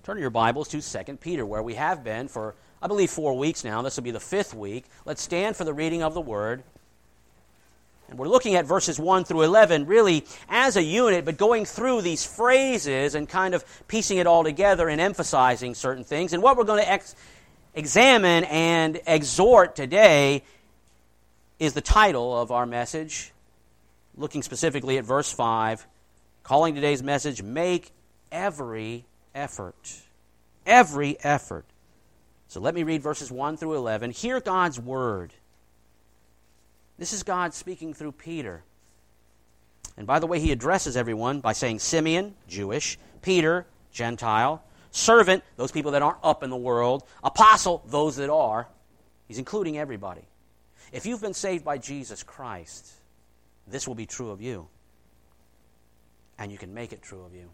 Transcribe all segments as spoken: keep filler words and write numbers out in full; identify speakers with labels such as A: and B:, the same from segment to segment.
A: Turn your Bibles to Second Peter, where we have been for, I believe, four weeks now. This will be the fifth week. Let's stand for the reading of the Word. And we're looking at verses one through eleven really as a unit, but going through these phrases and kind of piecing it all together and emphasizing certain things. And what we're going to ex- examine and exhort today is the title of our message, looking specifically at verse five, calling today's message, Make Every Effort. Every effort. So let me read verses one through eleven. Hear God's Word. This is God speaking through Peter. And by the way, he addresses everyone by saying Simeon, Jewish, Peter, Gentile, servant, those people that aren't up in the world, apostle, those that are. He's including everybody. If you've been saved by Jesus Christ, this will be true of you. And you can make it true of you.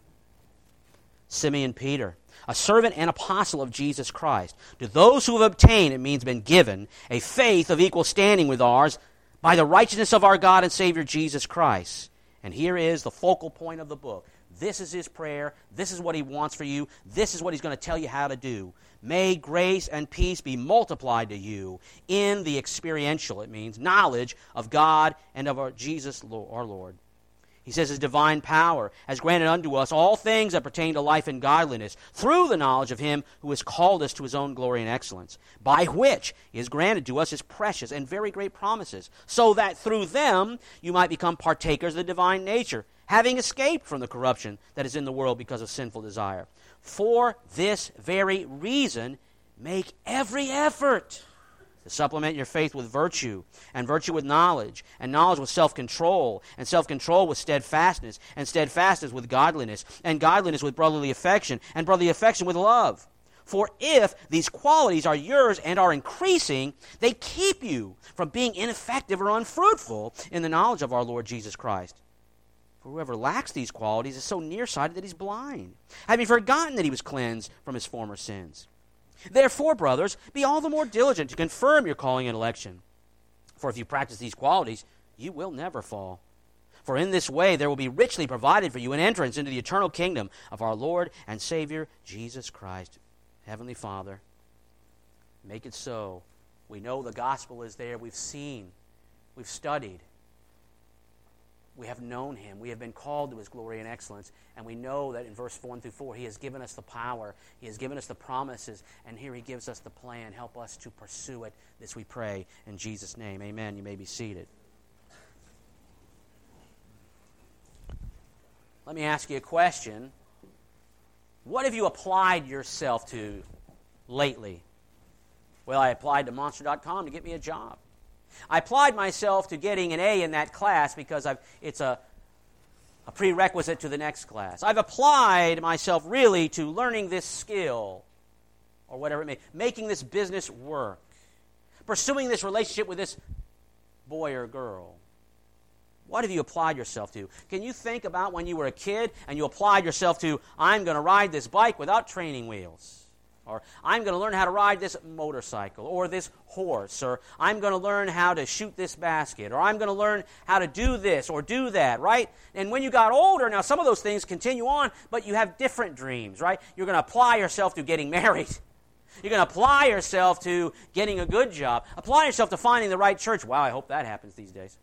A: Simeon Peter, a servant and apostle of Jesus Christ, to those who have obtained, it means been given, a faith of equal standing with ours, by the righteousness of our God and Savior Jesus Christ. And here is the focal point of the book. This is his prayer. This is what he wants for you. This is what he's going to tell you how to do. May grace and peace be multiplied to you in the experiential, it means, knowledge of God and of our Jesus, our Lord. He says his divine power has granted unto us all things that pertain to life and godliness through the knowledge of him who has called us to his own glory and excellence, by which he has granted to us his precious and very great promises, so that through them you might become partakers of the divine nature, having escaped from the corruption that is in the world because of sinful desire. For this very reason, make every effort to supplement your faith with virtue, and virtue with knowledge, and knowledge with self-control, and self-control with steadfastness, and steadfastness with godliness, and godliness with brotherly affection, and brotherly affection with love. For if these qualities are yours and are increasing, they keep you from being ineffective or unfruitful in the knowledge of our Lord Jesus Christ. For whoever lacks these qualities is so nearsighted that he's blind, having forgotten that he was cleansed from his former sins. Therefore, brothers, be all the more diligent to confirm your calling and election. For if you practice these qualities, you will never fall. For in this way there will be richly provided for you an entrance into the eternal kingdom of our Lord and Savior, Jesus Christ. Heavenly Father, make it so. We know the gospel is there. We've seen. We've studied. We have known him. We have been called to his glory and excellence. And we know that in verse one through four, he has given us the power. He has given us the promises. And here he gives us the plan. Help us to pursue it. This we pray in Jesus' name. Amen. You may be seated. Let me ask you a question. What have you applied yourself to lately? Well, I applied to monster dot com to get me a job. I applied myself to getting an A in that class because I've, it's a, a prerequisite to the next class. I've applied myself really to learning this skill, or whatever it may be, making this business work, pursuing this relationship with this boy or girl. What have you applied yourself to? Can you think about when you were a kid and you applied yourself to, I'm going to ride this bike without training wheels? Or I'm going to learn how to ride this motorcycle or this horse, or I'm going to learn how to shoot this basket, or I'm going to learn how to do this or do that, right? And when you got older, now some of those things continue on, but you have different dreams, right? You're going to apply yourself to getting married. You're going to apply yourself to getting a good job. Apply yourself to finding the right church. Wow, I hope that happens these days.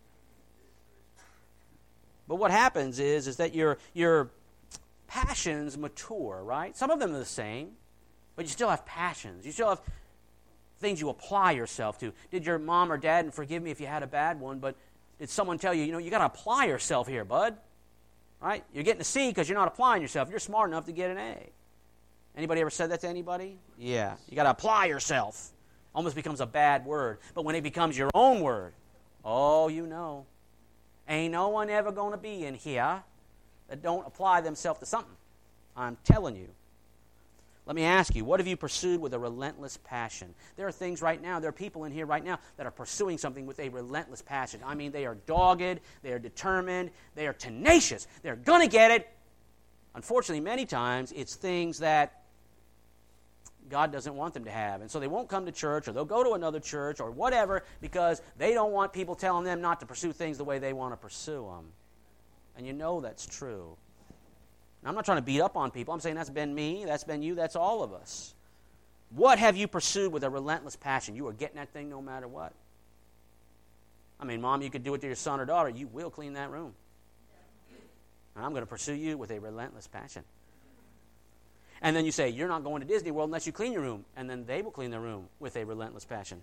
A: But what happens is, is that your, your passions mature, right? Some of them are the same. But you still have passions. You still have things you apply yourself to. Did your mom or dad, and forgive me if you had a bad one, but did someone tell you, you know, you got to apply yourself here, bud? Right? You're getting a C because you're not applying yourself. You're smart enough to get an A. Anybody ever said that to anybody? Yeah. You got to apply yourself. Almost becomes a bad word. But when it becomes your own word, oh, you know, ain't no one ever going to be in here that don't apply themselves to something. I'm telling you. Let me ask you, what have you pursued with a relentless passion? There are things right now, there are people in here right now that are pursuing something with a relentless passion. I mean, they are dogged, they are determined, they are tenacious. They're going to get it. Unfortunately, many times, it's things that God doesn't want them to have. And so they won't come to church, or they'll go to another church, or whatever, because they don't want people telling them not to pursue things the way they want to pursue them. And you know that's true. And I'm not trying to beat up on people. I'm saying that's been me, that's been you, that's all of us. What have you pursued with a relentless passion? You are getting that thing no matter what. I mean, Mom, you could do it to your son or daughter. You will clean that room. And I'm going to pursue you with a relentless passion. And then you say, you're not going to Disney World unless you clean your room. And then they will clean their room with a relentless passion.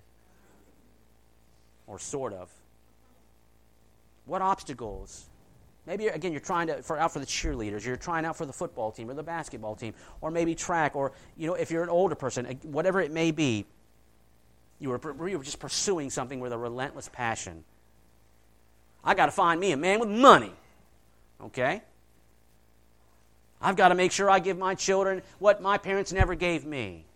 A: Or sort of. What obstacles? Maybe, again, you're trying to for out for the cheerleaders. You're trying out for the football team or the basketball team. Or maybe track. Or, you know, if you're an older person, whatever it may be, you were, you were just pursuing something with a relentless passion. I got to find me a man with money. Okay? I've got to make sure I give my children what my parents never gave me.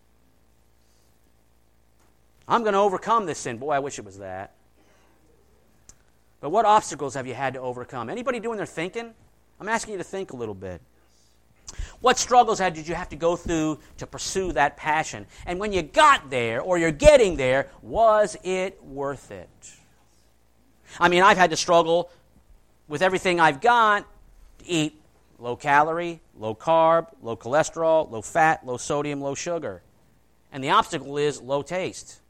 A: I'm going to overcome this sin. Boy, I wish it was that. But what obstacles have you had to overcome? Anybody doing their thinking? I'm asking you to think a little bit. What struggles did you have to go through to pursue that passion? And when you got there, or you're getting there, was it worth it? I mean, I've had to struggle with everything I've got to eat low calorie, low carb, low cholesterol, low fat, low sodium, low sugar. And the obstacle is low taste.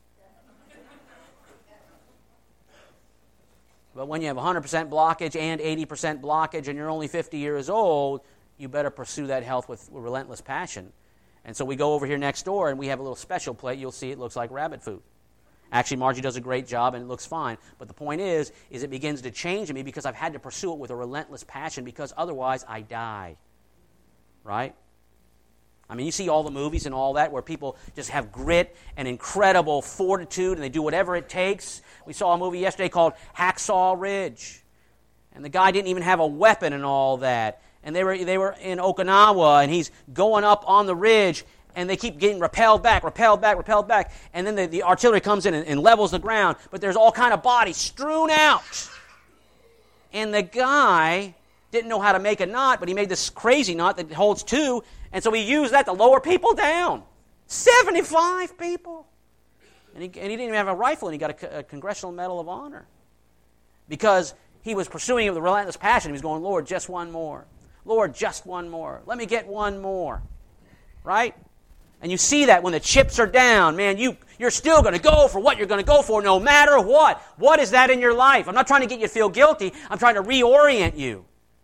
A: But when you have one hundred percent blockage and eighty percent blockage and you're only fifty years old, you better pursue that health with relentless passion. And so we go over here next door and we have a little special plate. You'll see it looks like rabbit food. Actually, Margie does a great job and it looks fine. But the point is, is it begins to change me because I've had to pursue it with a relentless passion because otherwise I die. Right? I mean, you see all the movies and all that where people just have grit and incredible fortitude and they do whatever it takes. We saw a movie yesterday called Hacksaw Ridge. And the guy didn't even have a weapon and all that. And they were they were in Okinawa and he's going up on the ridge and they keep getting repelled back, repelled back, repelled back. And then the, the artillery comes in and, and levels the ground. But there's all kind of bodies strewn out. And the guy didn't know how to make a knot, but he made this crazy knot that holds two. And so he used that to lower people down. seventy-five people. And he, and he didn't even have a rifle, and he got a, a Congressional Medal of Honor. Because he was pursuing it with a relentless passion. He was going, Lord, just one more. Lord, just one more. Let me get one more. Right? And you see that when the chips are down, man, you, you're still going to go for what you're going to go for no matter what. What is that in your life? I'm not trying to get you to feel guilty. I'm trying to reorient you.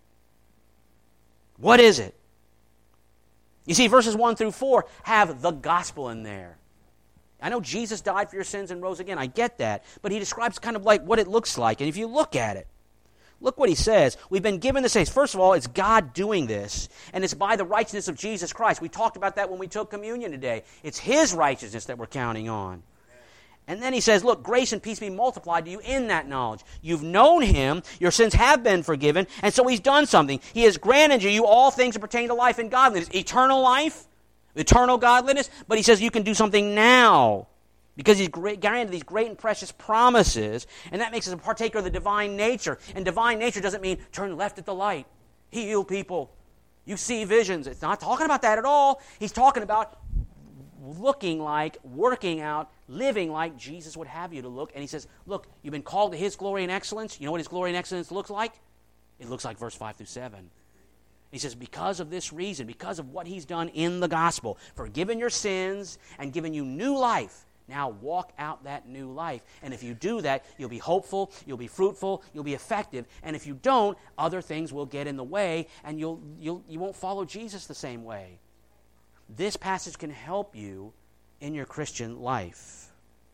A: What is it? You see, verses one through four have the gospel in there. I know Jesus died for your sins and rose again. I get that. But he describes kind of like what it looks like. And if you look at it, look what he says. We've been given this grace. First of all, it's God doing this. And it's by the righteousness of Jesus Christ. We talked about that when we took communion today. It's his righteousness that we're counting on. And then he says, look, grace and peace be multiplied to you in that knowledge. You've known him, your sins have been forgiven, and so he's done something. He has granted you all things that pertain to life and godliness. Eternal life, eternal godliness, but he says you can do something now because he's granted these great and precious promises, and that makes us a partaker of the divine nature. And divine nature doesn't mean turn left at the light, heal people, you see visions. It's not talking about that at all. He's talking about looking like, working out, living like Jesus would have you to look. And he says, look, you've been called to his glory and excellence. You know what his glory and excellence looks like? It looks like verse five through seven. He says, because of this reason, because of what he's done in the gospel, forgiven your sins and given you new life, now walk out that new life. And if you do that, you'll be hopeful, you'll be fruitful, you'll be effective. And if you don't, other things will get in the way and you'll, you'll, you won't follow Jesus the same way. This passage can help you in your Christian life.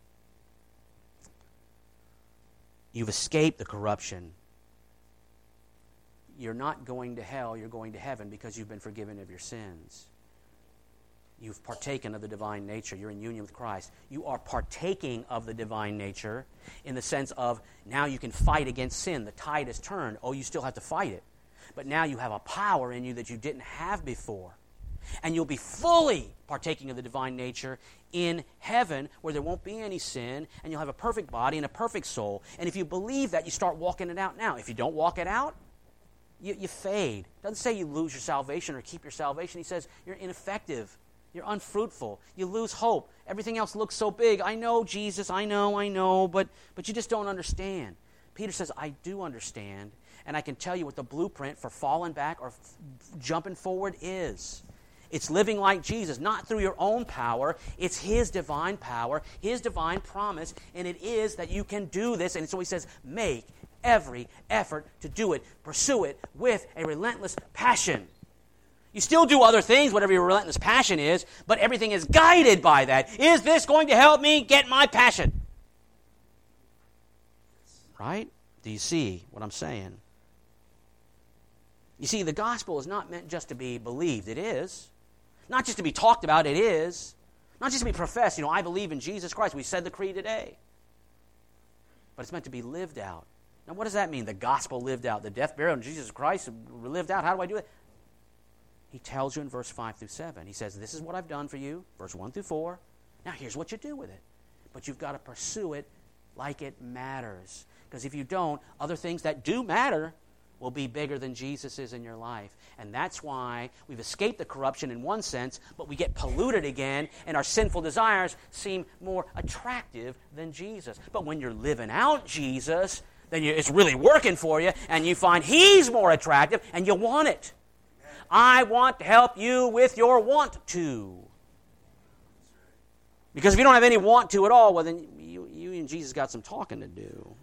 A: You've escaped the corruption. You're not going to hell, you're going to heaven because you've been forgiven of your sins. You've partaken of the divine nature. You're in union with Christ. You are partaking of the divine nature in the sense of now you can fight against sin. The tide has turned. Oh, you still have to fight it. But now you have a power in you that you didn't have before. And you'll be fully partaking of the divine nature in heaven where there won't be any sin and you'll have a perfect body and a perfect soul. And if you believe that, you start walking it out now. If you don't walk it out, you, you fade. It doesn't say you lose your salvation or keep your salvation. He says you're ineffective. You're unfruitful. You lose hope. Everything else looks so big. I know, Jesus, I know, I know, but, but you just don't understand. Peter says, I do understand. And I can tell you what the blueprint for falling back or f- jumping forward is. It's living like Jesus, not through your own power. It's His divine power, His divine promise, and it is that you can do this. And so He says, make every effort to do it. Pursue it with a relentless passion. You still do other things, whatever your relentless passion is, but everything is guided by that. Is this going to help me get my passion? Right? Do you see what I'm saying? You see, the gospel is not meant just to be believed. It is. Not just to be talked about. It is. Not just to be professed. You know, I believe in Jesus Christ. We said the creed today. But it's meant to be lived out. Now, what does that mean? The gospel lived out. The death, burial, and Jesus Christ lived out. How do I do it? He tells you in verse five through seven. He says, this is what I've done for you. Verse one through four. Now, here's what you do with it. But you've got to pursue it like it matters. Because if you don't, other things that do matter will be bigger than Jesus is in your life. And that's why we've escaped the corruption in one sense, but we get polluted again, and our sinful desires seem more attractive than Jesus. But when you're living out Jesus, then you, it's really working for you, and you find He's more attractive, and you want it. I want to help you with your want to. Because if you don't have any want to at all, well, then you, you and Jesus got some talking to do.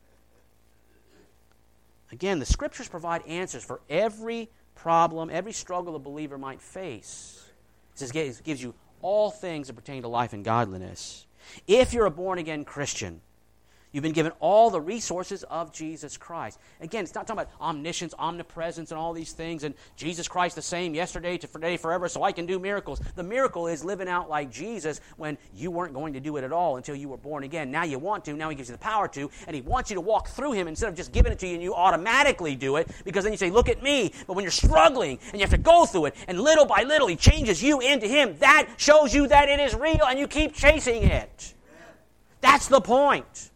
A: Again, the Scriptures provide answers for every problem, every struggle a believer might face. It says it gives you all things that pertain to life and godliness. If you're a born-again Christian, you've been given all the resources of Jesus Christ. Again, it's not talking about omniscience, omnipresence, and all these things, and Jesus Christ the same yesterday, today, forever, so I can do miracles. The miracle is living out like Jesus when you weren't going to do it at all until you were born again. Now you want to. Now He gives you the power to, and He wants you to walk through Him instead of just giving it to you and you automatically do it, because then you say, look at me. But when you're struggling and you have to go through it, and little by little He changes you into Him, that shows you that it is real, and you keep chasing it. That's the point.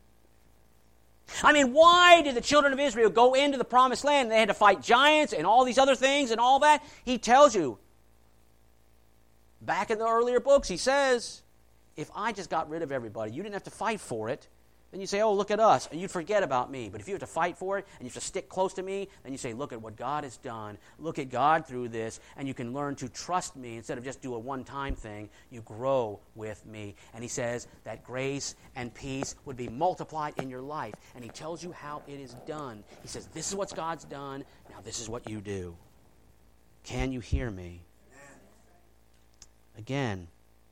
A: I mean, why did the children of Israel go into the promised land? They had to fight giants and all these other things and all that. He tells you, back in the earlier books, He says, if I just got rid of everybody, you didn't have to fight for it, then you say, oh, look at us, and you'd forget about me. But if you have to fight for it, and you have to stick close to me, then you say, look at what God has done. Look at God through this, and you can learn to trust me instead of just do a one-time thing. You grow with me. And He says that grace and peace would be multiplied in your life. And He tells you how it is done. He says, this is what God's done. Now this is what you do. Can you hear me? Again,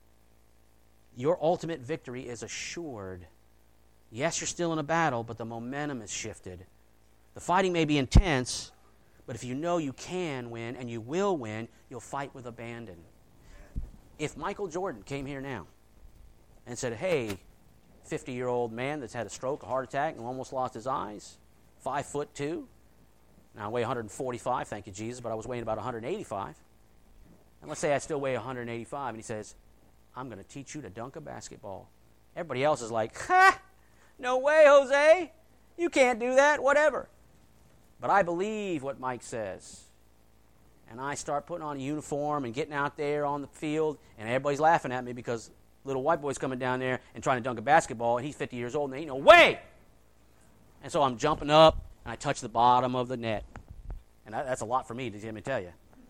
A: your ultimate victory is assured. Yes, you're still in a battle, but the momentum is shifted. The fighting may be intense, but if you know you can win and you will win, you'll fight with abandon. If Michael Jordan came here now and said, hey, fifty-year-old man that's had a stroke, a heart attack, and almost lost his eyes, five foot two, now I weigh one hundred forty-five, thank you, Jesus, but I was weighing about one hundred eighty-five. And let's say I still weigh one hundred eighty-five, and he says, I'm going to teach you to dunk a basketball. Everybody else is like, ha! No way, Jose. You can't do that, whatever. But I believe what Mike says. And I start putting on a uniform and getting out there on the field, and everybody's laughing at me because little white boy's coming down there and trying to dunk a basketball, and he's fifty years old, and there ain't no way. And so I'm jumping up, and I touch the bottom of the net. And that, that's a lot for me, let me tell you.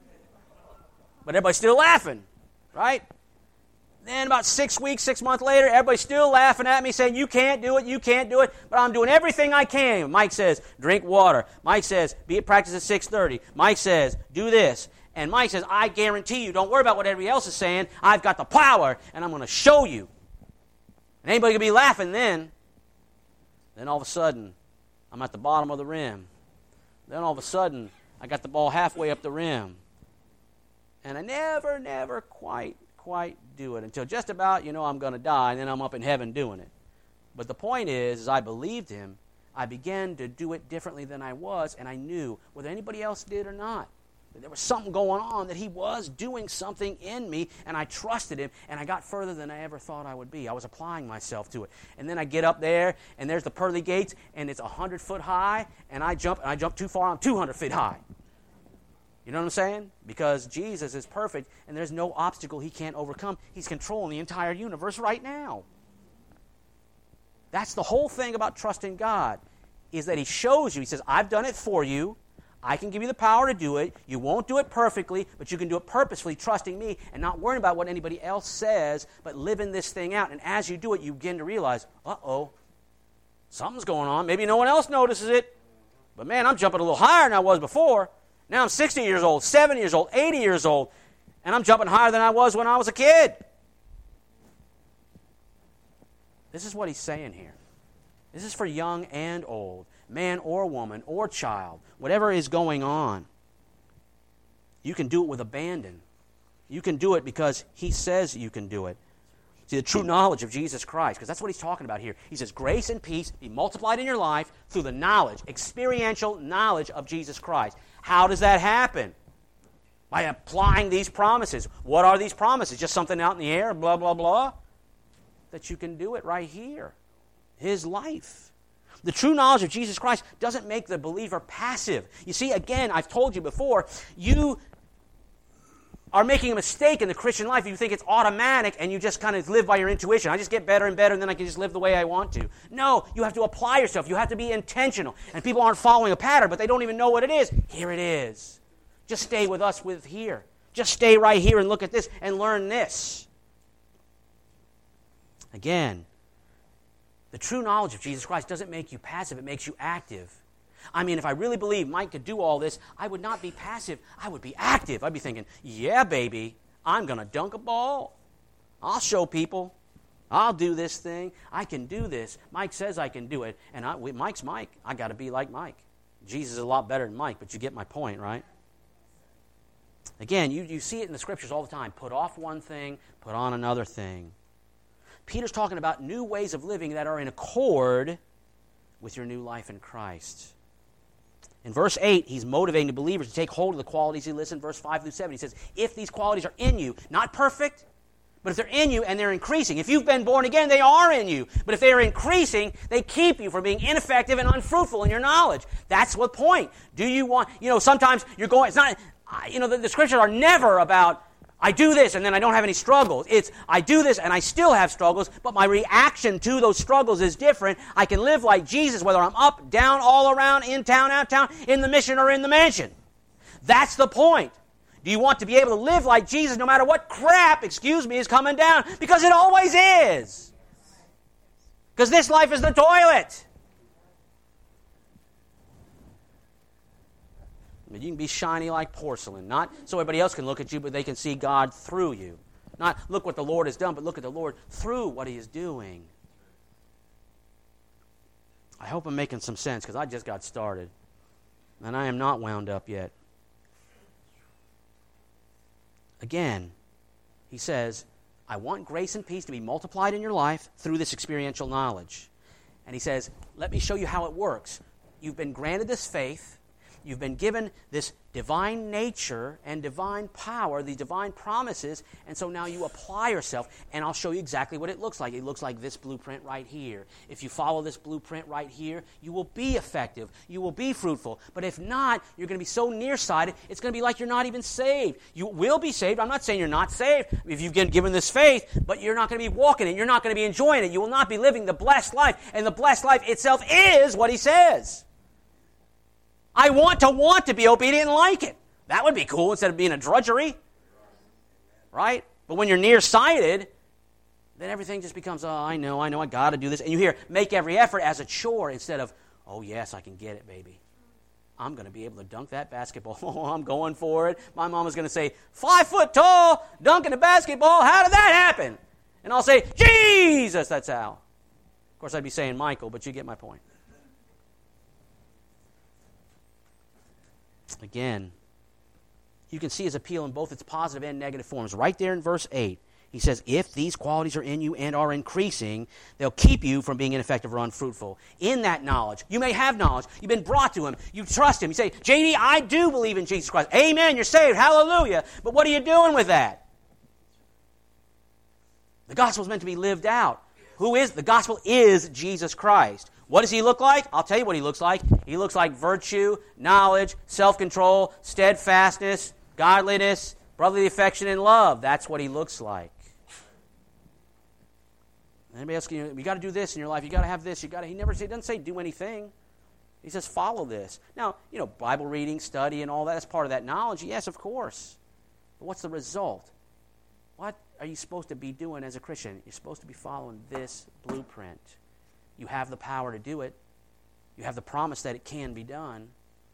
A: But everybody's still laughing, right? Then about six weeks, six months later, everybody's still laughing at me, saying, you can't do it, you can't do it, but I'm doing everything I can. Mike says, drink water. Mike says, be at practice at six thirty. Mike says, do this. And Mike says, I guarantee you, don't worry about what everybody else is saying. I've got the power, and I'm going to show you. And anybody can be laughing then. Then all of a sudden, I'm at the bottom of the rim. Then all of a sudden, I got the ball halfway up the rim. And I never, never quite quite do it until just about, you know, I'm going to die, and then I'm up in heaven doing it. But the point is, as I believed Him, I began to do it differently than I was, and I knew, whether anybody else did or not, that there was something going on, that He was doing something in me, and I trusted Him, and I got further than I ever thought I would be. I was applying myself to it. And then I get up there, and there's the pearly gates, and it's one hundred foot high, and I jump, and I jump too far, I'm two hundred feet high. You know what I'm saying? Because Jesus is perfect, and there's no obstacle He can't overcome. He's controlling the entire universe right now. That's the whole thing about trusting God. is that he shows you, he says, I've done it for you. I can give you the power to do it. You won't do it perfectly, but you can do it purposefully, trusting me and not worrying about what anybody else says, but living this thing out. And as you do it, you begin to realize, uh-oh, something's going on. Maybe no one else notices it, but man, I'm jumping a little higher than I was before. Now I'm sixty years old, seventy years old, eighty years old, and I'm jumping higher than I was when I was a kid. This is what he's saying here. This is for young and old, man or woman or child, whatever is going on. You can do it with abandon. You can do it because he says you can do it. See, the true knowledge of Jesus Christ, because that's what he's talking about here. He says, grace and peace be multiplied in your life through the knowledge, experiential knowledge of Jesus Christ. How does that happen? By applying these promises. What are these promises? Just something out in the air, blah, blah, blah? That you can do it right here. His life. The true knowledge of Jesus Christ doesn't make the believer passive. You see, again, I've told you before, you are making a mistake in the Christian life. You think it's automatic and you just kind of live by your intuition. I just get better and better and then I can just live the way I want to. No, you have to apply yourself. You have to be intentional. And people aren't following a pattern, but they don't even know what it is. Here it is. Just stay with us with here. Just stay right here and look at this and learn this. Again, the true knowledge of Jesus Christ doesn't make you passive. It makes you active. I mean, if I really believed Mike could do all this, I would not be passive. I would be active. I'd be thinking, yeah, baby, I'm going to dunk a ball. I'll show people. I'll do this thing. I can do this. Mike says I can do it. And I, Mike's Mike. I got to be like Mike. Jesus is a lot better than Mike, but you get my point, right? Again, you, you see it in the Scriptures all the time. Put off one thing, put on another thing. Peter's talking about new ways of living that are in accord with your new life in Christ. In verse eight, he's motivating the believers to take hold of the qualities he lists in verse five through seven. He says, if these qualities are in you, not perfect, but if they're in you and they're increasing. If you've been born again, they are in you. But if they're increasing, they keep you from being ineffective and unfruitful in your knowledge. That's the point. Do you want, you know, sometimes you're going, it's not, you know, the, the Scriptures are never about, I do this and then I don't have any struggles. It's, I do this and I still have struggles, but my reaction to those struggles is different. I can live like Jesus, whether I'm up, down, all around, in town, out of town, in the mission, or in the mansion. That's the point. Do you want to be able to live like Jesus no matter what crap, excuse me, is coming down? Because it always is. Because this life is the toilet. You can be shiny like porcelain, not so everybody else can look at you, but they can see God through you. Not look what the Lord has done, but look at the Lord through what He is doing. I hope I'm making some sense, because I just got started, and I am not wound up yet. Again, he says, I want grace and peace to be multiplied in your life through this experiential knowledge. And he says, let me show you how it works. You've been granted this faith. You've been given this divine nature and divine power, these divine promises, and so now you apply yourself, and I'll show you exactly what it looks like. It looks like this blueprint right here. If you follow this blueprint right here, you will be effective. You will be fruitful. But if not, you're going to be so nearsighted, it's going to be like you're not even saved. You will be saved. I'm not saying you're not saved if you've been given this faith, but you're not going to be walking it. You're not going to be enjoying it. You will not be living the blessed life, and the blessed life itself is what he says. I want to want to be obedient and like it. That would be cool instead of being a drudgery. Right? But when you're nearsighted, then everything just becomes, oh, I know, I know, I got to do this. And you hear, make every effort as a chore instead of, oh, yes, I can get it, baby. I'm going to be able to dunk that basketball. Oh, I'm going for it. My mom is going to say, five foot tall, dunking a basketball. How did that happen? And I'll say, Jesus, that's how. Of course, I'd be saying Michael, but you get my point. Again, you can see his appeal in both its positive and negative forms. Right there in verse eight, he says, if these qualities are in you and are increasing, they'll keep you from being ineffective or unfruitful. In that knowledge, you may have knowledge. You've been brought to him. You trust him. You say, J D, I do believe in Jesus Christ. Amen, you're saved. Hallelujah. But what are you doing with that? The gospel is meant to be lived out. Who is? The gospel is Jesus Christ. What does he look like? I'll tell you what he looks like. He looks like virtue, knowledge, self-control, steadfastness, godliness, brotherly affection, and love. That's what he looks like. Anybody else? You, know, you got to do this in your life. You got to have this. You got to. He never. He doesn't say do anything. He says, follow this. Now, you know, Bible reading, study, and all that, that's part of that knowledge. Yes, of course. But what's the result? What are you supposed to be doing as a Christian? You're supposed to be following this blueprint. You have the power to do it. You have the promise that it can be done.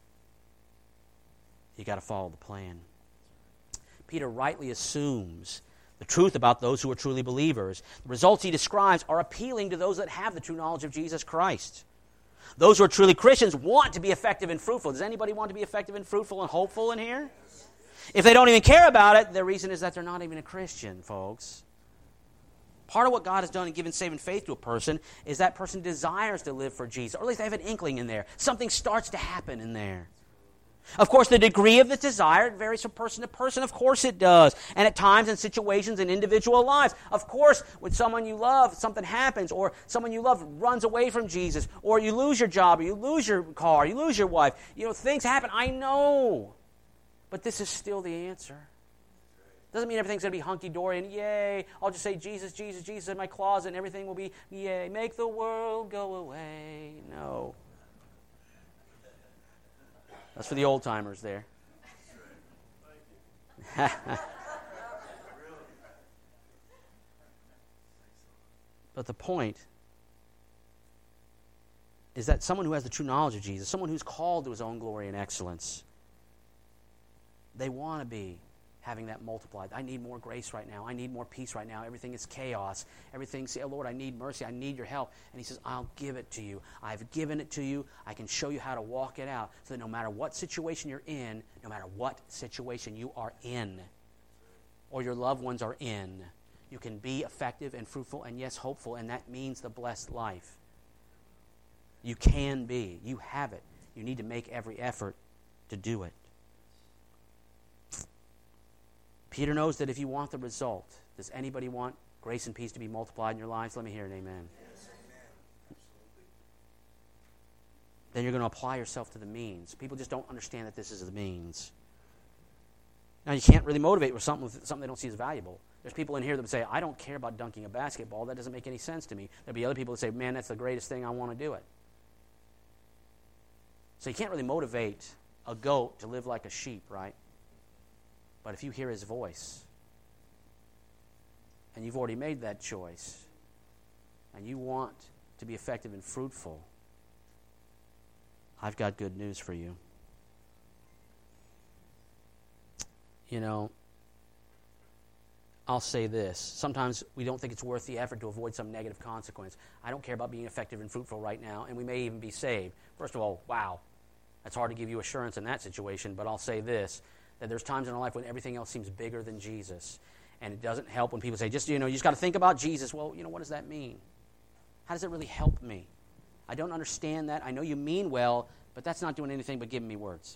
A: You got to follow the plan. Peter rightly assumes the truth about those who are truly believers. The results he describes are appealing to those that have the true knowledge of Jesus Christ. Those who are truly Christians want to be effective and fruitful. Does anybody want to be effective and fruitful and hopeful in here? If they don't even care about it, the reason is that they're not even a Christian, folks. Part of what God has done in giving saving faith to a person is that person desires to live for Jesus, or at least they have an inkling in there. Something starts to happen in there. Of course, the degree of the desire varies from person to person. Of course it does. And at times in situations in individual lives. Of course, when someone you love, something happens, or someone you love runs away from Jesus, or you lose your job, or you lose your car, you lose your wife. You know, things happen. I know. But this is still the answer. Doesn't mean everything's going to be hunky-dory and yay, I'll just say Jesus, Jesus, Jesus in my closet and everything will be yay, make the world go away. No. That's for the old-timers there. But the point is that someone who has the true knowledge of Jesus, someone who's called to his own glory and excellence, they want to be having that multiplied. I need more grace right now. I need more peace right now. Everything is chaos. Everything, say, oh, Lord, I need mercy. I need your help. And he says, I'll give it to you. I've given it to you. I can show you how to walk it out so that no matter what situation you're in, no matter what situation you are in or your loved ones are in, you can be effective and fruitful and, yes, hopeful, and that means the blessed life. You can be. You have it. You need to make every effort to do it. Peter knows that if you want the result, does anybody want grace and peace to be multiplied in your lives? Let me hear an amen.
B: Yes, amen.
A: Then you're going to apply yourself to the means. People just don't understand that this is the means. Now, you can't really motivate with something, with something they don't see as valuable. There's people in here that would say, I don't care about dunking a basketball. That doesn't make any sense to me. There'll be other people that say, man, that's the greatest thing. I want to do it. So you can't really motivate a goat to live like a sheep, right? But if you hear his voice, and you've already made that choice, and you want to be effective and fruitful, I've got good news for you. You know, I'll say this. Sometimes we don't think it's worth the effort to avoid some negative consequence. I don't care about being effective and fruitful right now, and we may even be saved. First of all, wow, that's hard to give you assurance in that situation, but I'll say this, that there's times in our life when everything else seems bigger than Jesus. And it doesn't help when people say, just, you know, you just got to think about Jesus. Well, you know, what does that mean? How does it really help me? I don't understand that. I know you mean well, but that's not doing anything but giving me words.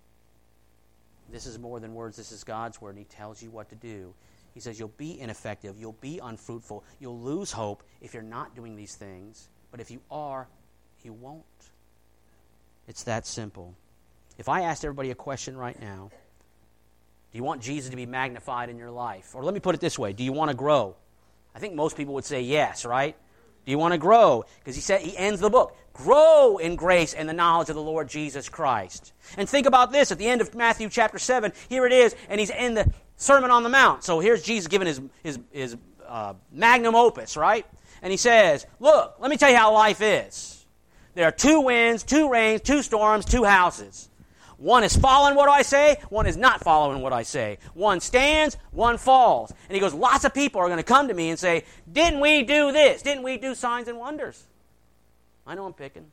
A: This is more than words. This is God's word, and he tells you what to do. He says you'll be ineffective. You'll be unfruitful. You'll lose hope if you're not doing these things. But if you are, you won't. It's that simple. If I asked everybody a question right now, do you want Jesus to be magnified in your life? Or let me put it this way, do you want to grow? I think most people would say yes, right? Do you want to grow? Because he said he ends the book. Grow in grace and the knowledge of the Lord Jesus Christ. And think about this, at the end of Matthew chapter seven, here it is, and he's in the Sermon on the Mount. So here's Jesus giving his, his, his uh, magnum opus, right? And he says, look, let me tell you how life is. There are two winds, two rains, two storms, two houses. One is following what I say, one is not following what I say. One stands, one falls. And he goes, lots of people are going to come to me and say, didn't we do this? Didn't we do signs and wonders? I know I'm picking.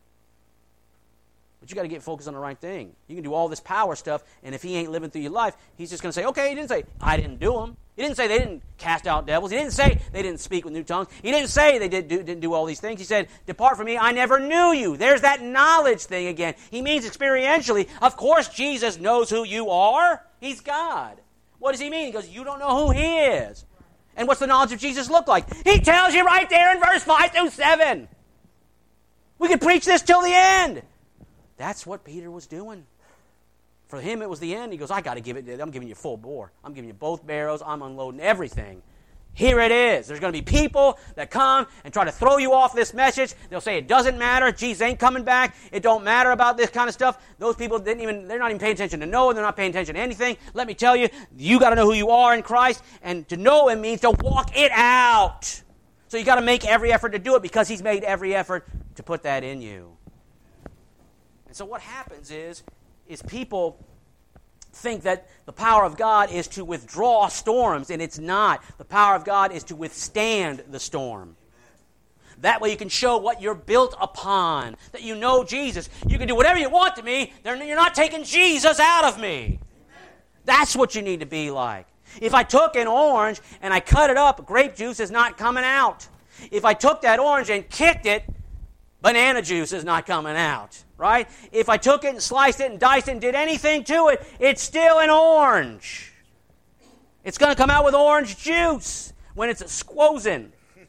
A: But you got to get focused on the right thing. You can do all this power stuff, and if he ain't living through your life, he's just going to say, okay, he didn't say, I didn't do them. He didn't say they didn't cast out devils. He didn't say they didn't speak with new tongues. He didn't say they did do, didn't do all these things. He said, depart from me, I never knew you. There's that knowledge thing again. He means experientially. Of course Jesus knows who you are. He's God. What does he mean? He goes, you don't know who he is. And what's the knowledge of Jesus look like? He tells you right there in verse five through seven. We could preach this till the end. That's what Peter was doing. For him, it was the end. He goes, I got to give it. I'm giving you full bore. I'm giving you both barrels. I'm unloading everything. Here it is. There's going to be people that come and try to throw you off this message. They'll say it doesn't matter. Jesus ain't coming back. It don't matter about this kind of stuff. Those people didn't even, they're not even paying attention to Noah. They're not paying attention to anything. Let me tell you, you got to know who you are in Christ. And to know Him means to walk it out. So you got to make every effort to do it because He's made every effort to put that in you. And so what happens is, is people think that the power of God is to withdraw storms, and it's not. The power of God is to withstand the storm. That way you can show what you're built upon, that you know Jesus. You can do whatever you want to me. You're not taking Jesus out of me. That's what you need to be like. If I took an orange and I cut it up, grape juice is not coming out. If I took that orange and kicked it, banana juice is not coming out. Right? If I took it and sliced it and diced it and did anything to it, it's still an orange. It's going to come out with orange juice when it's squozen.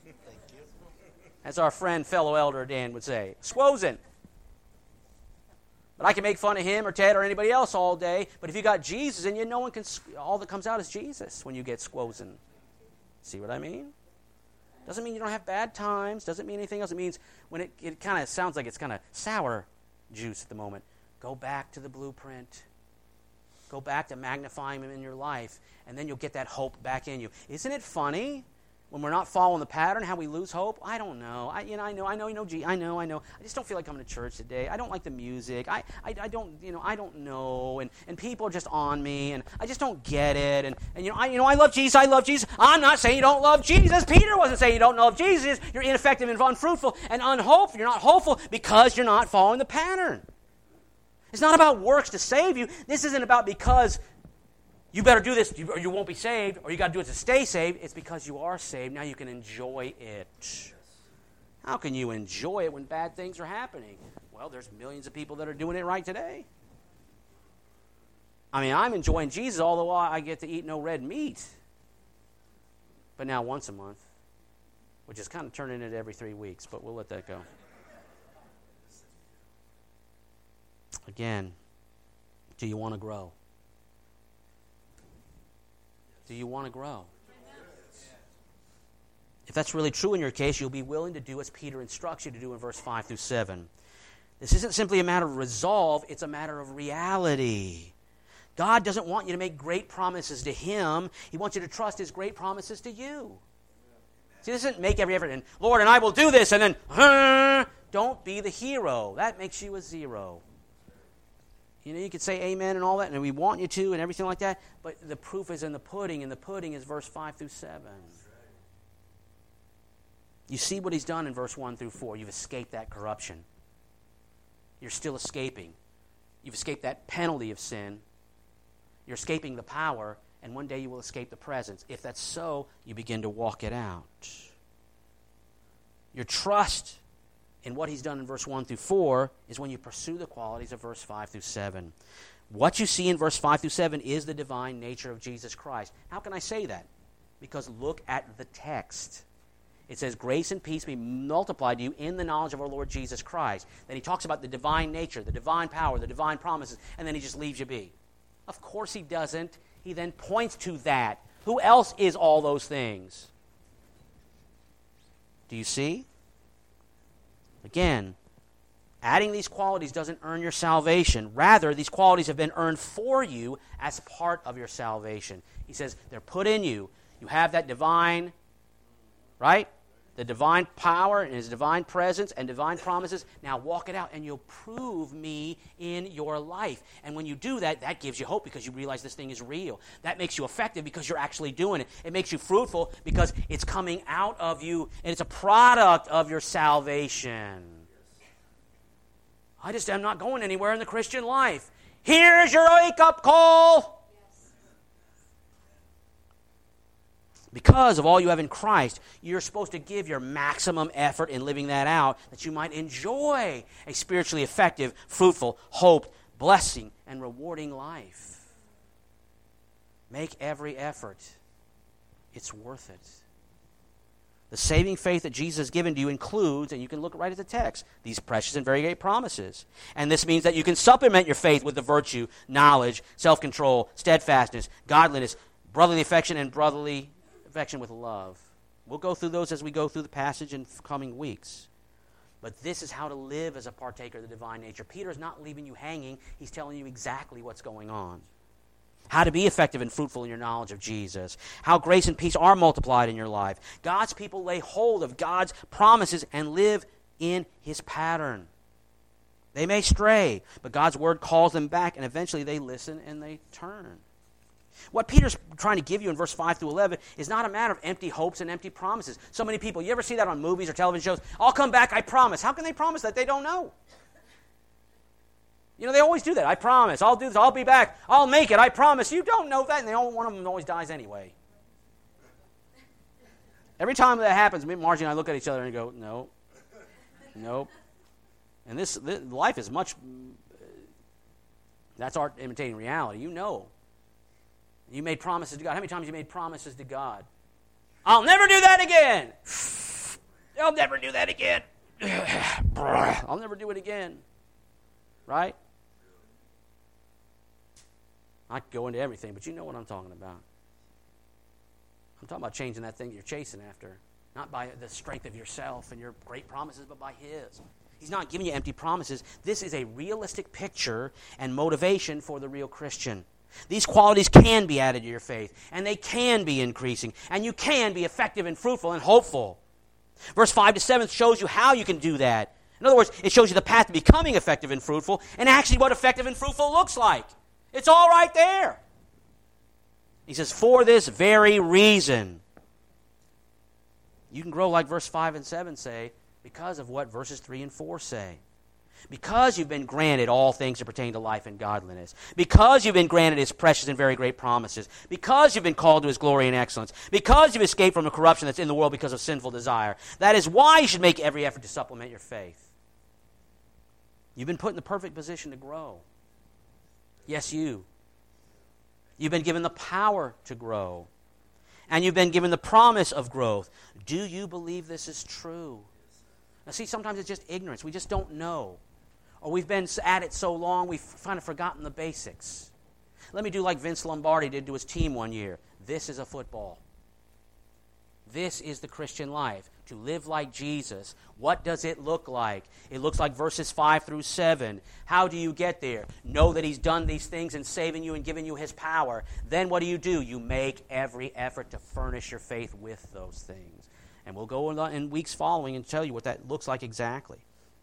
A: As our friend, fellow elder Dan would say. Squozen. But I can make fun of him or Ted or anybody else all day, but if you got Jesus in you, no one can, all that comes out is Jesus when you get squozen. See what I mean? Doesn't mean you don't have bad times. Doesn't mean anything else. It means when it, it kind of sounds like it's kind of sour juice at the moment. Go back to the blueprint. Go back to magnifying Him in your life, and then you'll get that hope back in you. Isn't it funny when we're not following the pattern how we lose hope? I don't know. I you know I know I know you know gee I know I know. I just don't feel like coming to church today. I don't like the music. I I, I don't you know I don't know and, and people are just on me and I just don't get it and, and you know I you know I love Jesus. I love Jesus. I'm not saying you don't love Jesus. Peter wasn't saying you don't love Jesus. You're ineffective and unfruitful and unhopeful. You're not hopeful because you're not following the pattern. It's not about works to save you. This isn't about because you better do this or you won't be saved, or you got to do it to stay saved. It's because you are saved. Now you can enjoy it. How can you enjoy it when bad things are happening? Well, there's millions of people that are doing it right today. I mean, I'm enjoying Jesus all the while I get to eat no red meat. But now once a month, which is kind of turning it every three weeks, but we'll let that go. Again, do you want to grow? Do you want to grow? If that's really true in your case, you'll be willing to do as Peter instructs you to do in verse five through seven. This isn't simply a matter of resolve, it's a matter of reality. God doesn't want you to make great promises to Him. He wants you to trust His great promises to you. See, this isn't make every effort and, Lord, and I will do this, and then, huh, don't be the hero. That makes you a zero. You know, you could say amen and all that, and we want you to and everything like that, but the proof is in the pudding, and the pudding is verse five through seven. You see what He's done in verse one through four. You've escaped that corruption. You're still escaping. You've escaped that penalty of sin. You're escaping the power, and one day you will escape the presence. If that's so, you begin to walk it out. Your trust in what He's done in verse one through four is when you pursue the qualities of verse five through seven. What you see in verse five through seven is the divine nature of Jesus Christ. How can I say that? Because look at the text. It says, grace and peace be multiplied to you in the knowledge of our Lord Jesus Christ. Then He talks about the divine nature, the divine power, the divine promises, and then He just leaves you be. Of course He doesn't. He then points to that. Who else is all those things? Do you see? Again, adding these qualities doesn't earn your salvation. Rather, these qualities have been earned for you as part of your salvation. He says they're put in you. You have that divine, right? The divine power and His divine presence and divine promises. Now walk it out and you'll prove me in your life. And when you do that, that gives you hope because you realize this thing is real. That makes you effective because you're actually doing it. It makes you fruitful because it's coming out of you and it's a product of your salvation. I just am not going anywhere in the Christian life. Here's your wake-up call. Because of all you have in Christ, you're supposed to give your maximum effort in living that out, that you might enjoy a spiritually effective, fruitful, hoped, blessing, and rewarding life. Make every effort. It's worth it. The saving faith that Jesus has given to you includes, and you can look right at the text, these precious and very great promises. And this means that you can supplement your faith with the virtue, knowledge, self-control, steadfastness, godliness, brotherly affection, and brotherly perfection with love. We'll go through those as we go through the passage in coming weeks. But this is how to live as a partaker of the divine nature. Peter is not leaving you hanging. He's telling you exactly what's going on. How to be effective and fruitful in your knowledge of Jesus. How grace and peace are multiplied in your life. God's people lay hold of God's promises and live in his pattern. They may stray, but God's word calls them back, and eventually they listen and they turn. What Peter's trying to give you in verse five through eleven is not a matter of empty hopes and empty promises. So many people, you ever see that on movies or television shows? I'll come back, I promise. How can they promise that? They don't know. You know, they always do that. I promise. I'll do this. I'll be back. I'll make it. I promise. You don't know that, and they all, one of them always dies anyway. Every time that happens, me, Margie and I look at each other and go, no, nope. And this, this life is much, that's art imitating reality. You know. You made promises to God. How many times have you made promises to God? I'll never do that again. I'll never do that again. I'll never do it again. Right? I could go into everything, but you know what I'm talking about. I'm talking about changing that thing you're chasing after. Not by the strength of yourself and your great promises, but by his. He's not giving you empty promises. This is a realistic picture and motivation for the real Christian. These qualities can be added to your faith, and they can be increasing, and you can be effective and fruitful and hopeful. Verse five to seven shows you how you can do that. In other words, it shows you the path to becoming effective and fruitful, and actually what effective and fruitful looks like. It's all right there. He says, for this very reason. You can grow like verse five and seven say, because of what verses three and four say. Because you've been granted all things that pertain to life and godliness. Because you've been granted his precious and very great promises. Because you've been called to his glory and excellence. Because you've escaped from the corruption that's in the world because of sinful desire. That is why you should make every effort to supplement your faith. You've been put in the perfect position to grow. Yes, you. You've been given the power to grow. And you've been given the promise of growth. Do you believe this is true? Now see, sometimes it's just ignorance. We just don't know. Or we've been at it so long, we've kind of forgotten the basics. Let me do like Vince Lombardi did to his team one year. This is a football. This is the Christian life. To live like Jesus. What does it look like? It looks like verses five through seven. How do you get there? Know that he's done these things in saving you and giving you his power. Then what do you do? You make every effort to furnish your faith with those things. And we'll go in weeks following and tell you what that looks like exactly.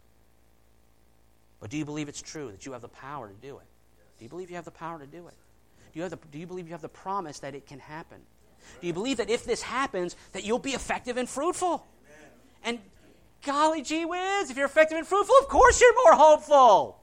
A: But do you believe it's true that you have the power to do it? Do you believe you have the power to do it? Do you, have the, do you believe you have the promise that it can happen? Do you believe that if this happens, that you'll be effective and fruitful? And golly gee whiz, if you're effective and fruitful, of course you're more hopeful.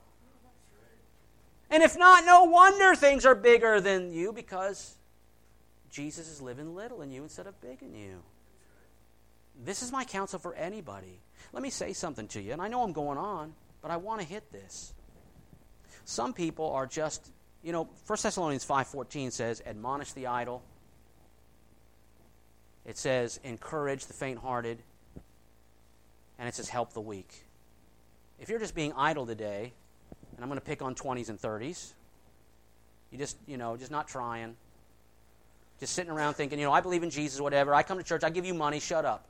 A: And if not, no wonder things are bigger than you because Jesus is living little in you instead of big in you. This is my counsel for anybody. Let me say something to you, and I know I'm going on, but I want to hit this. Some people are just, you know, First Thessalonians five fourteen says, admonish the idle. It says, encourage the faint-hearted. And it says, help the weak. If you're just being idle today, and I'm going to pick on twenties and thirties, you just, you know, just not trying, just sitting around thinking, you know, I believe in Jesus or whatever, I come to church, I give you money, shut up.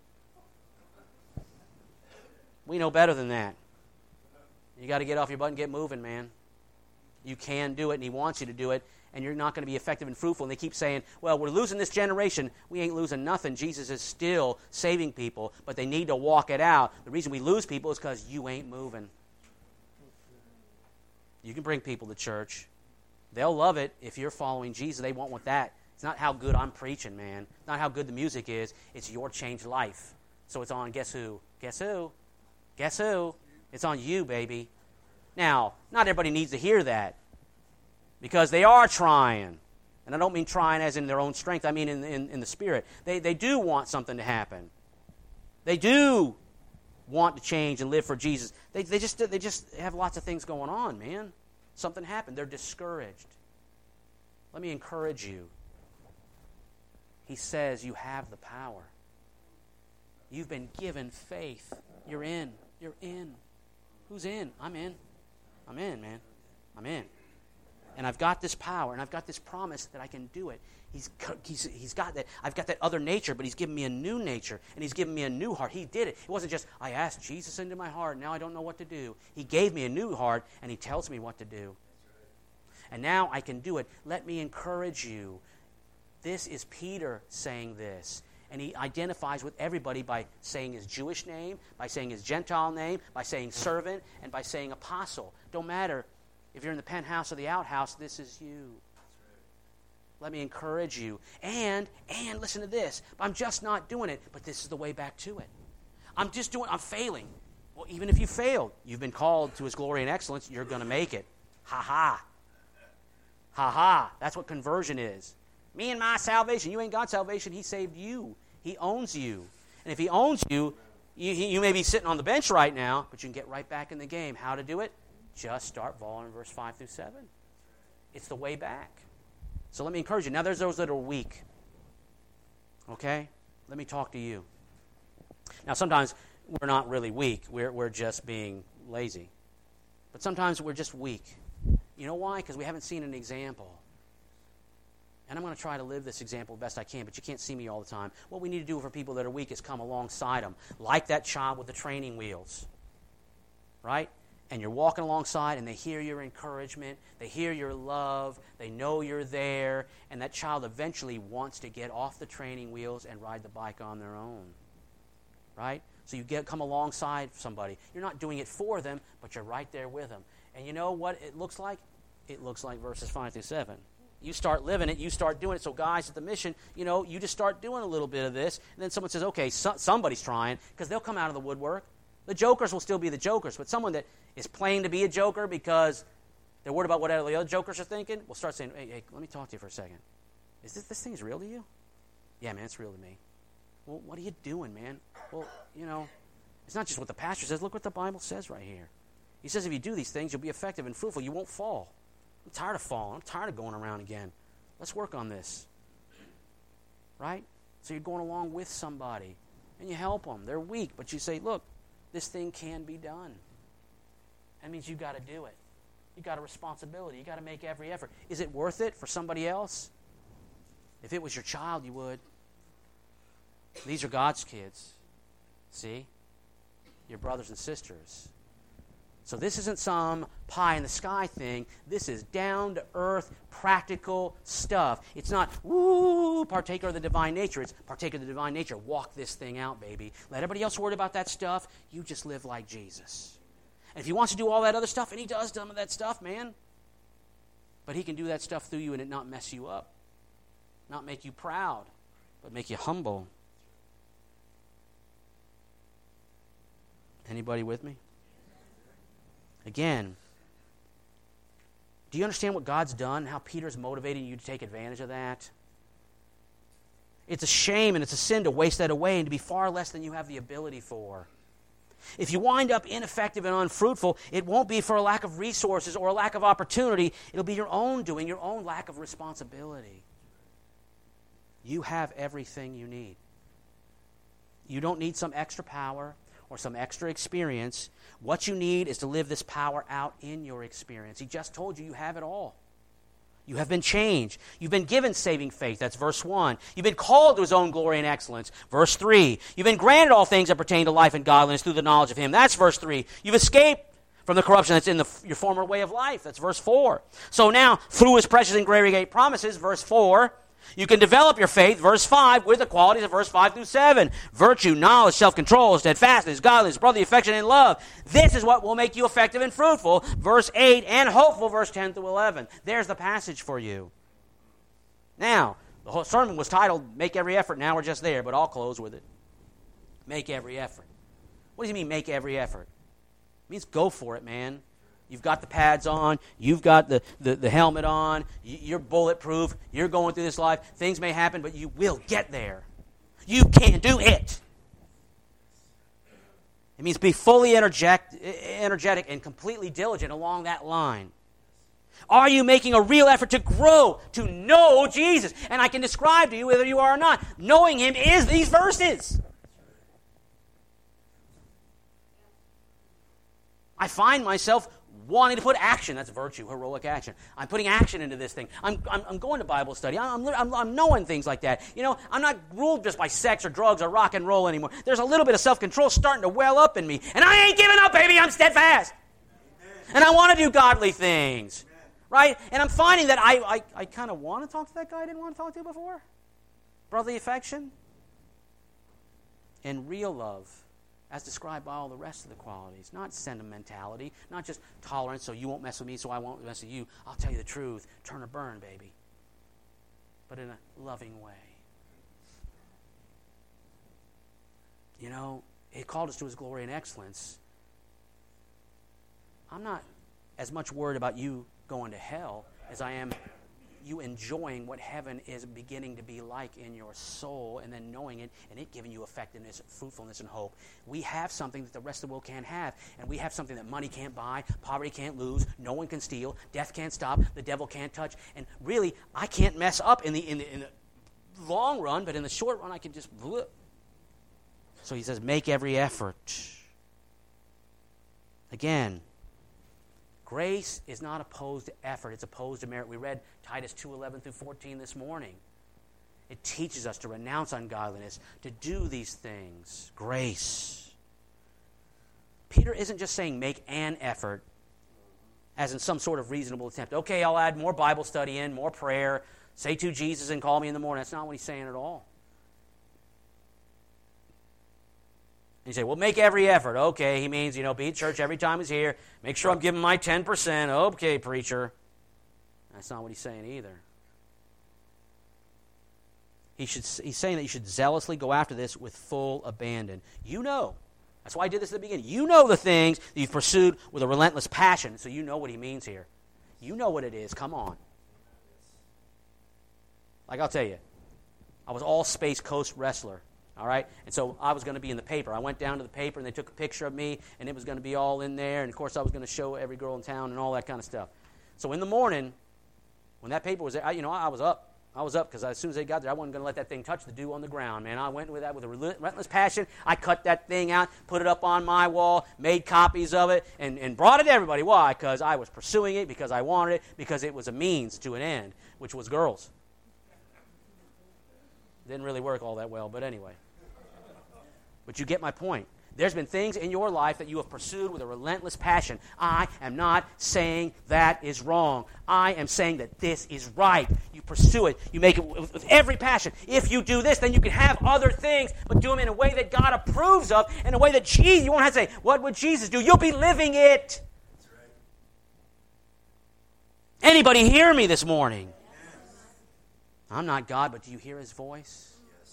A: We know better than that. You got to get off your butt and get moving, man. You can do it, and he wants you to do it, and you're not going to be effective and fruitful. And they keep saying, well, we're losing this generation. We ain't losing nothing. Jesus is still saving people, but they need to walk it out. The reason we lose people is because you ain't moving. You can bring people to church. They'll love it if you're following Jesus. They won't want that. It's not how good I'm preaching, man. It's not how good the music is. It's your changed life. So it's on, guess who? Guess who? Guess who? It's on you, baby. Now, not everybody needs to hear that because they are trying. And I don't mean trying as in their own strength. I mean in, in, in the spirit. They, they do want something to happen. They do want to change and live for Jesus. They, they, just, they just have lots of things going on, man. Something happened. They're discouraged. Let me encourage you. He says you have the power. You've been given faith. You're in. You're in. Who's in? I'm in. I'm in, man. I'm in. And I've got this power, and I've got this promise that I can do it. He's, he's, he's got that. I've got that other nature, but he's given me a new nature, and he's given me a new heart. He did it. It wasn't just, I asked Jesus into my heart, now I don't know what to do. He gave me a new heart, and he tells me what to do. And now I can do it. Let me encourage you. This is Peter saying this. And he identifies with everybody by saying his Jewish name, by saying his Gentile name, by saying servant, and by saying apostle. Don't matter if you're in the penthouse or the outhouse, this is you. Let me encourage you. And, and listen to this. I'm just not doing it, but this is the way back to it. I'm just doing, I'm failing. Well, even if you failed, you've been called to his glory and excellence, you're going to make it. Ha ha. Ha ha. That's what conversion is. Me and my salvation. You ain't God's salvation. He saved you. He owns you. And if he owns you, you, you may be sitting on the bench right now, but you can get right back in the game. How to do it? Just start following verse five through seven. It's the way back. So let me encourage you. Now there's those that are weak. Okay? Let me talk to you. Now sometimes we're not really weak. We're, we're just being lazy. But sometimes we're just weak. You know why? Because we haven't seen an example. And I'm going to try to live this example the best I can, but you can't see me all the time. What we need to do for people that are weak is come alongside them, like that child with the training wheels. Right? And you're walking alongside, and they hear your encouragement, they hear your love, they know you're there, and that child eventually wants to get off the training wheels and ride the bike on their own. Right? So you get come alongside somebody. You're not doing it for them, but you're right there with them. And you know what it looks like? It looks like verses five through seven. You start living it, you start doing it. So guys at the mission, you know, you just start doing a little bit of this, and then someone says, okay, so, somebody's trying, because they'll come out of the woodwork. The jokers will still be the jokers, but someone that is playing to be a joker because they're worried about what the other jokers are thinking, will start saying, hey, hey, let me talk to you for a second. Is this, this thing's real to you? Yeah, man, it's real to me. Well, what are you doing, man? Well, you know, it's not just what the pastor says. Look what the Bible says right here. He says if you do these things, you'll be effective and fruitful. You won't fall. I'm tired of falling. I'm tired of going around again. Let's work on this. Right? So you're going along with somebody, and you help them. They're weak, but you say, look, this thing can be done. That means you've got to do it. You've got a responsibility. You've got to make every effort. Is it worth it for somebody else? If it was your child, you would. These are God's kids. See? Your brothers and sisters. So this isn't some pie-in-the-sky thing. This is down-to-earth, practical stuff. It's not, woo, partaker of the divine nature. It's partaker of the divine nature. Walk this thing out, baby. Let everybody else worry about that stuff. You just live like Jesus. And if he wants to do all that other stuff, and he does some of that stuff, man, but he can do that stuff through you and it not mess you up. Not make you proud, but make you humble. Anybody with me? Again, do you understand what God's done, how Peter's motivating you to take advantage of that? It's a shame and it's a sin to waste that away and to be far less than you have the ability for. If you wind up ineffective and unfruitful, it won't be for a lack of resources or a lack of opportunity. It'll be your own doing, your own lack of responsibility. You have everything you need. You don't need some extra power or some extra experience. What you need is to live this power out in your experience. He just told you you have it all. You have been changed. You've been given saving faith. That's verse one. You've been called to his own glory and excellence. Verse three. You've been granted all things that pertain to life and godliness through the knowledge of him. That's verse three. You've escaped from the corruption that's in the, your former way of life. That's verse four. So now, through his precious and great promises, verse four, you can develop your faith, verse five, with the qualities of verse five through seven. Virtue, knowledge, self-control, steadfastness, godliness, brotherly affection, and love. This is what will make you effective and fruitful, verse eight, and hopeful, verse ten through eleven. There's the passage for you. Now, the whole sermon was titled, Make Every Effort. Now we're just there, but I'll close with it. Make every effort. What does he mean, make every effort? It means go for it, man. You've got the pads on. You've got the, the, the helmet on. You're bulletproof. You're going through this life. Things may happen, but you will get there. You can do it. It means be fully energetic, energetic and completely diligent along that line. Are you making a real effort to grow, to know Jesus? And I can describe to you whether you are or not. Knowing him is these verses. I find myself wanting to put action. That's virtue, heroic action. I'm putting action into this thing. I'm, I'm, I'm going to Bible study. I'm, I'm, I'm knowing things like that. You know, I'm not ruled just by sex or drugs or rock and roll anymore. There's a little bit of self-control starting to well up in me. And I ain't giving up, baby. I'm steadfast. Amen. And I want to do godly things. Amen. Right? And I'm finding that I, I, I kind of want to talk to that guy I didn't want to talk to before. Brotherly affection. And real love, as described by all the rest of the qualities. Not sentimentality, not just tolerance, so you won't mess with me, so I won't mess with you. I'll tell you the truth. Turn or burn, baby. But in a loving way. You know, He called us to His glory and excellence. I'm not as much worried about you going to hell as I am you enjoying what heaven is beginning to be like in your soul, and then knowing it, and it giving you effectiveness, fruitfulness, and hope. We have something that the rest of the world can't have, and we have something that money can't buy, poverty can't lose, no one can steal, death can't stop, the devil can't touch, and really, I can't mess up in the in the, in the long run, but in the short run, I can just... Bleh. So he says, make every effort. Again, grace is not opposed to effort. It's opposed to merit. We read Titus two eleven through fourteen this morning. It teaches us to renounce ungodliness, to do these things. Grace. Peter isn't just saying make an effort, as in some sort of reasonable attempt. Okay, I'll add more Bible study in, more prayer, say to Jesus and call me in the morning. That's not what he's saying at all. And you say, well, make every effort. Okay, he means, you know, be at church every time he's here. Make sure I'm giving my ten percent. Okay, preacher. That's not what he's saying either. He should, he's saying that you should zealously go after this with full abandon. You know. That's why I did this at the beginning. You know the things that you've pursued with a relentless passion, so you know what he means here. You know what it is. Come on. Like I'll tell you, I was all Space Coast wrestler. All right? And so I was going to be in the paper. I went down to the paper, and they took a picture of me, and it was going to be all in there. And, of course, I was going to show every girl in town and all that kind of stuff. So in the morning, when that paper was there, I, you know, I was up. I was up because as soon as they got there, I wasn't going to let that thing touch the dew on the ground, man. I went with that with a relentless passion. I cut that thing out, put it up on my wall, made copies of it, and, and brought it to everybody. Why? Because I was pursuing it, because I wanted it, because it was a means to an end, which was girls. Didn't really work all that well, but anyway. But you get my point. There's been things in your life that you have pursued with a relentless passion. I am not saying that is wrong. I am saying that this is right. You pursue it. You make it with, with every passion. If you do this, then you can have other things, but do them in a way that God approves of, in a way that Jesus, you won't have to say, what would Jesus do? You'll be living it. That's right. Anybody hear me this morning? Yes. I'm not God, but do you hear His voice?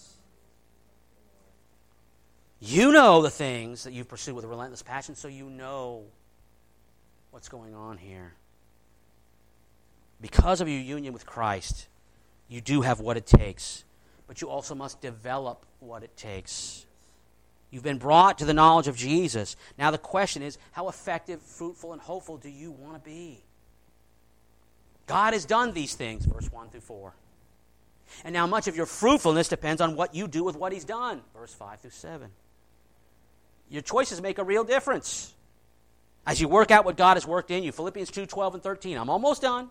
A: You know the things that you've pursued with a relentless passion, so you know what's going on here. Because of your union with Christ, you do have what it takes, but you also must develop what it takes. You've been brought to the knowledge of Jesus. Now the question is, how effective, fruitful, and hopeful do you want to be? God has done these things, verse one through four. And now much of your fruitfulness depends on what you do with what He's done, verse five through seven. Your choices make a real difference as you work out what God has worked in you. Philippians two, twelve, and thirteen. I'm almost done.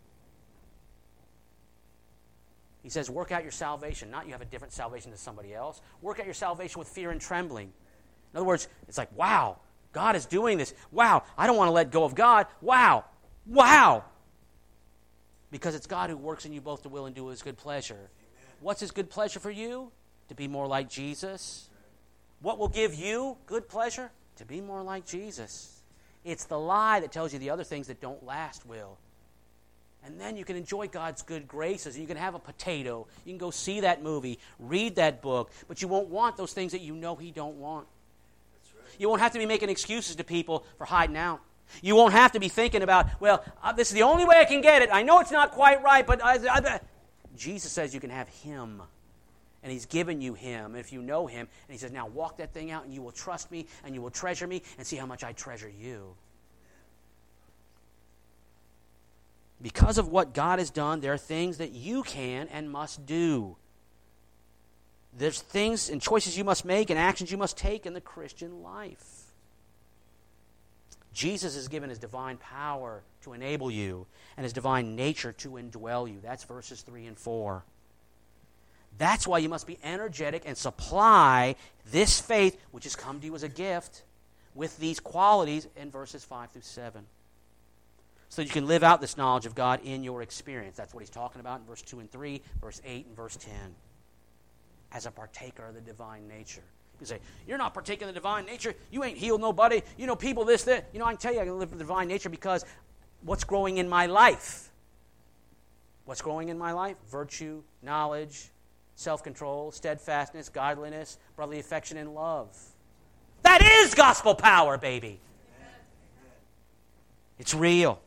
A: He says, work out your salvation. Not you have a different salvation than somebody else. Work out your salvation with fear and trembling. In other words, it's like, wow, God is doing this. Wow, I don't want to let go of God. Wow, wow. Because it's God who works in you both to will and do His good pleasure. Amen. What's His good pleasure for you? To be more like Jesus. What will give you good pleasure? To be more like Jesus. It's the lie that tells you the other things that don't last will. And then you can enjoy God's good graces. You can have a potato. You can go see that movie, read that book, but you won't want those things that you know He don't want. That's right. You won't have to be making excuses to people for hiding out. You won't have to be thinking about, well, uh, this is the only way I can get it. I know it's not quite right, but I, I, Jesus says you can have Him. And He's given you Him, if you know Him. And He says, now walk that thing out, and you will trust me, and you will treasure me, and see how much I treasure you. Because of what God has done, there are things that you can and must do. There's things and choices you must make and actions you must take in the Christian life. Jesus is given his divine power to enable you and his divine nature to indwell you. That's verses three and four. That's why you must be energetic and supply this faith, which has come to you as a gift, with these qualities in verses five through seven. So that you can live out this knowledge of God in your experience. That's what he's talking about in verse two and three, verse eight and verse ten. As a partaker of the divine nature. You say, you're not partaking of the divine nature. You ain't healed nobody. You know, people this, that. You know, I can tell you I can live the divine nature because what's growing in my life? What's growing in my life? Virtue, knowledge, self-control, steadfastness, godliness, brotherly affection, and love. That is gospel power, baby. It's real.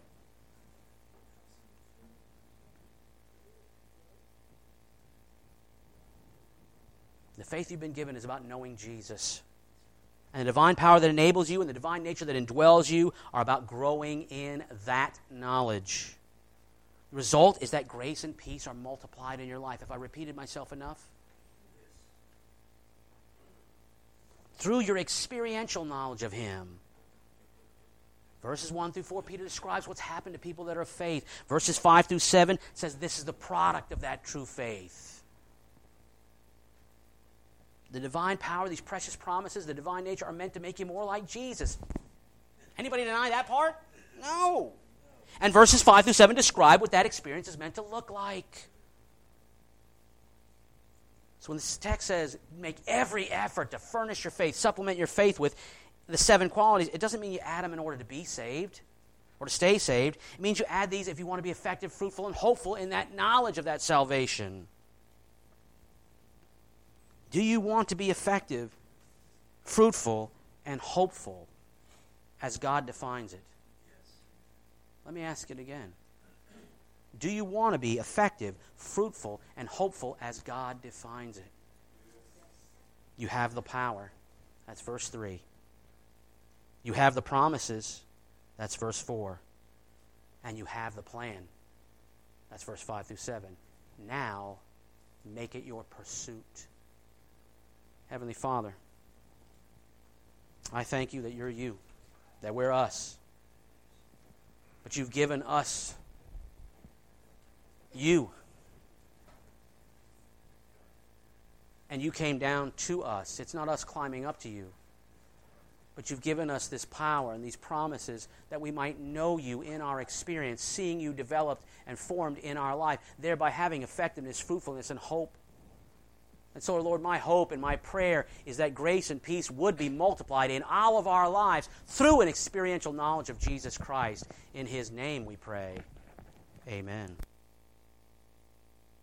A: The faith you've been given is about knowing Jesus. And the divine power that enables you and the divine nature that indwells you are about growing in that knowledge. The result is that grace and peace are multiplied in your life. Have I repeated myself enough? Through your experiential knowledge of him. Verses one through four, Peter describes what's happened to people that are of faith. Verses five through seven says this is the product of that true faith. The divine power, these precious promises, the divine nature are meant to make you more like Jesus. Anybody deny that part? No. And verses five through seven describe what that experience is meant to look like. So when this text says, make every effort to furnish your faith, supplement your faith with the seven qualities, it doesn't mean you add them in order to be saved or to stay saved. It means you add these if you want to be effective, fruitful, and hopeful in that knowledge of that salvation. Do you want to be effective, fruitful, and hopeful as God defines it? Yes. Let me ask it again. Do you want to be effective, fruitful, and hopeful as God defines it? You have the power. That's verse three. You have the promises. That's verse four. And you have the plan. That's verse five through seven. Now, make it your pursuit. Heavenly Father, I thank you that you're you, that we're us. But you've given us you. And you came down to us. It's not us climbing up to you. But you've given us this power and these promises that we might know you in our experience, seeing you developed and formed in our life, thereby having effectiveness, fruitfulness, and hope. And so, Lord, my hope and my prayer is that grace and peace would be multiplied in all of our lives through an experiential knowledge of Jesus Christ. In his name we pray. Amen.